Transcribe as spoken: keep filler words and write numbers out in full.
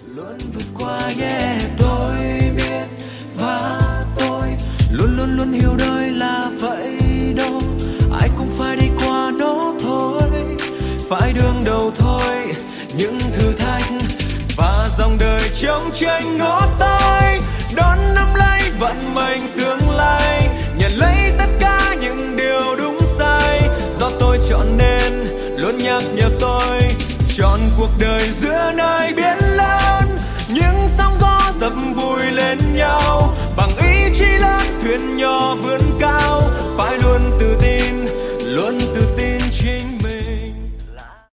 luôn vượt qua, yeah. Tôi biết và tôi luôn luôn luôn hiểu đời là vậy đâu, ai cũng phải đi qua nó thôi, phải đương đầu thôi những thử thách và dòng đời trong tranh ngó tay, đón nắm lấy vận mệnh tương lai, nhận lấy tất cả những điều đúng sai do tôi chọn nên luôn nhắc nhở tôi chọn cuộc đời giữa nơi biển lớn, những sóng gió dập vùi lên nhau bằng ý chí lớn, thuyền nhỏ vươn cao.